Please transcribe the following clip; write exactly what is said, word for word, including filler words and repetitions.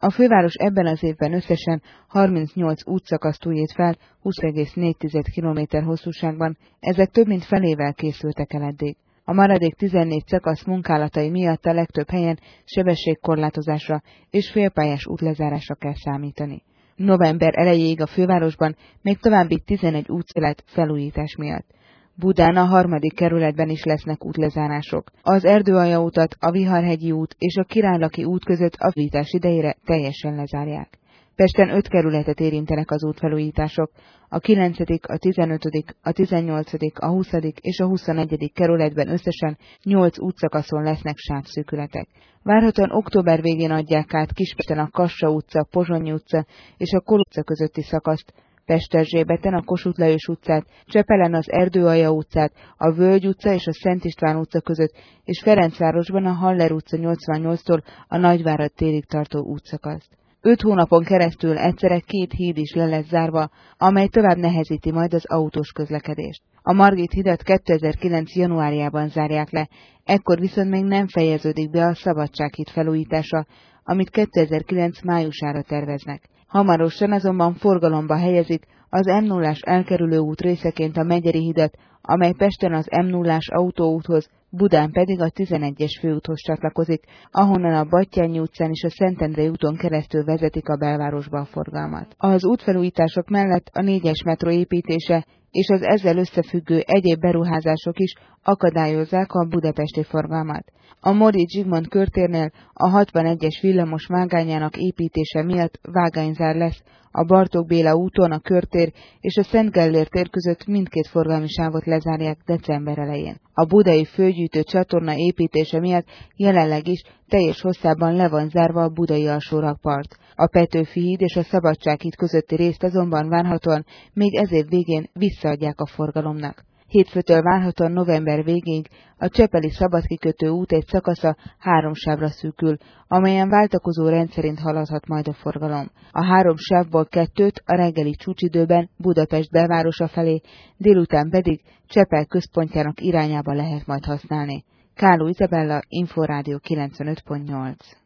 A főváros ebben az évben összesen harmincnyolc útszakaszt újít fel húsz egész négy kilométer hosszúságban, ezek több mint felével készültek el eddig. A maradék tizennégy szakasz munkálatai miatt a legtöbb helyen sebességkorlátozásra és félpályás útlezárásra kell számítani. November elejéig a fővárosban még további tizenegy út szület felújítás miatt. Budán a harmadik kerületben is lesznek útlezárások. Az Erdőalja utat, a Viharhegyi út és a Királylaki út között a felújítás idejére teljesen lezárják. Pesten öt kerületet érintenek az útfelújítások, a kilencedik, a tizenötödik, a tizennyolcadik, a huszadik és a huszonegyedik kerületben összesen nyolc útszakaszon lesznek sávszűkületek. Várhatóan október végén adják át Kispesten a Kassa utca, Pozsonyi utca és a Kol utca közötti szakaszt, Pesterzsébeten a Kossuth Lajos utcát, Csepelen az Erdőalja utcát, a Völgy utca és a Szent István utca között, és Ferencvárosban a Haller utca nyolcvannyolctól a Nagyvárad térig tartó útszakaszt. Öt hónapon keresztül egyszerre két híd is le lesz zárva, amely tovább nehezíti majd az autós közlekedést. A Margit hidat kétezer-kilenc januárjában zárják le, ekkor viszont még nem fejeződik be a Szabadsághíd felújítása, amit kétezer-kilenc májusára terveznek. Hamarosan azonban forgalomba helyezik az M nullás elkerülő út részeként a Megyeri hidat, amely Pesten az M nullás autóúthoz, Budán pedig a tizenegyes főúthoz csatlakozik, ahonnan a Batthyány utcán és a Szentendrei úton keresztül vezetik a belvárosba a forgalmat. Az útfelújítások mellett a négyes metró építése és az ezzel összefüggő egyéb beruházások is akadályozzák a budapesti forgalmat. A Móricz Zsigmond körtérnél a hatvanegyes villamos vágányának építése miatt vágányzár lesz, a Bartók Béla úton a körtér és a Szent Gellért tér között mindkét forgalmi sávot lezárják december elején. A budai főgyűjtő csatorna építése miatt jelenleg is teljes hosszában le van zárva a budai alsórakpart. A Petőfi híd és a Szabadsághíd közötti részt azonban várhatóan még ez év végén visszaadják a forgalomnak. Hétfőtől várhatóan november végéig a csepeli szabadkikötő út egy szakasza három sávra szűkül, amelyen váltakozó rendszerint haladhat majd a forgalom. A három sávból kettőt a reggeli csúcsidőben Budapest belvárosa felé, délután pedig Csepel központjának irányába lehet majd használni. Káló Izabella, Inforádió kilencvenöt pont nyolc.